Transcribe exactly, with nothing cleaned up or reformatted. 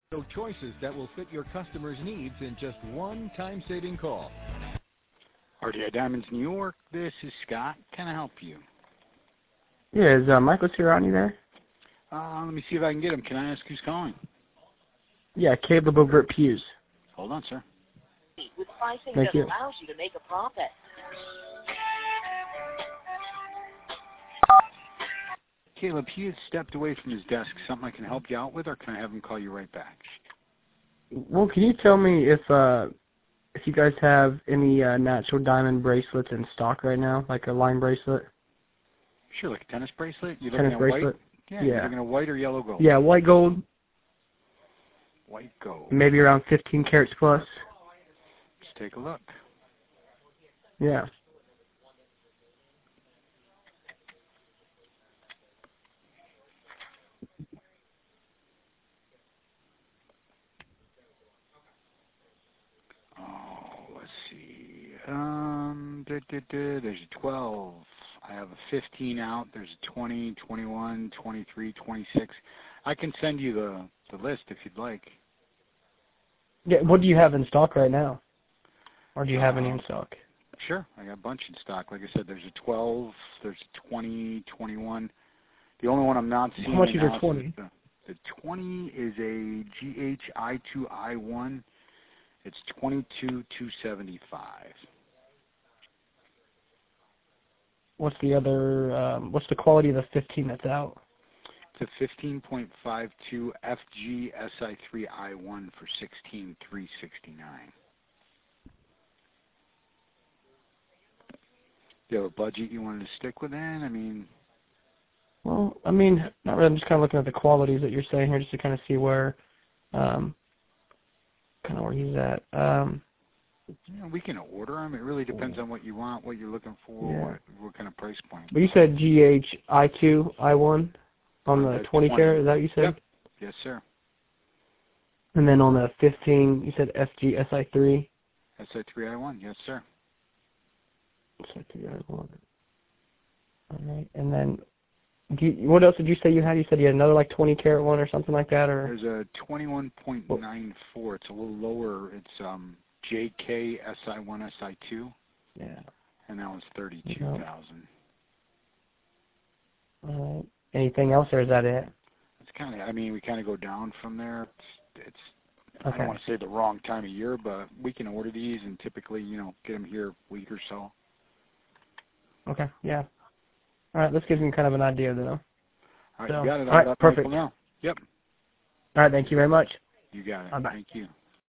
No choices that will fit your customers' needs in just one time-saving call. R T I Diamonds, New York. This is Scott. Can I help you? Yeah, is uh, Michael Tirani there? Uh, let me see if I can get him. Can I ask who's calling? Yeah, Caleb over at Pew's. Hold on, sir. With pricing Thank that you. allows you to make a profit. Caleb, he had stepped away from his desk. Something I can help you out with, or can I have him call you right back? Well, can you tell me if uh, if you guys have any uh, natural diamond bracelets in stock right now, like a line bracelet? Sure, like a tennis bracelet? You're Tennis looking at bracelet? white? Yeah, Yeah. you're looking at white or yellow gold? Yeah, white gold. White gold. Maybe around fifteen carats plus. Let's take a look. Yeah. Oh, let's see. Um, da, da, da, there's a twelve. I have a fifteen out. There's a twenty, twenty-one, twenty-three, twenty-six. I can send you the, the list if you'd like. Yeah. What do you have in stock right now? Or do you have Uh, any in stock? Sure. I got a bunch in stock. Like I said, there's a twelve, there's a twenty, twenty-one. The only one I'm not seeing How much right is now your twenty? The, the twenty is a G H I two I one. It's twenty-two two seventy-five. What's the other? Um, what's the quality of the fifteen that's out? It's a fifteen point five two F G S I three I one for sixteen three sixty-nine. Do you have a budget you wanted to stick within? I mean, Well, I mean, not really. I'm just kind of looking at the qualities that you're saying here, just to kind of see where, um, kind of where he's at. Um, you know, we can order them. It really depends on what you want, what you're looking for, Yeah. what, what kind of price point. but you said G H I two I one on On the the twenty twenty. carat. Is that what you said? Yep. Yes, sir. And then on the fifteen, you said F G S I three. S I three I one. Yes, sir. S I three I one. All right. And then, do you, what else did you say you had? You said you had another like twenty carat one or something like that, or? There's a twenty-one point nine four. It's a little lower. It's um J K S I one S I two. Yeah. And that was thirty-two thousand. All right. Anything else, or is that it? It's kind of. I mean, we kind of go down from there. It's. it's Okay. I don't want to say the wrong time of year, but we can order these and typically, you know, get them here a week or so. Okay. Yeah. All right. This gives me kind of an idea, though. All right, So, you got it. all I'll right, let perfect. Michael know. Yep. All right. Thank you very much. You got it. Bye-bye. Thank you.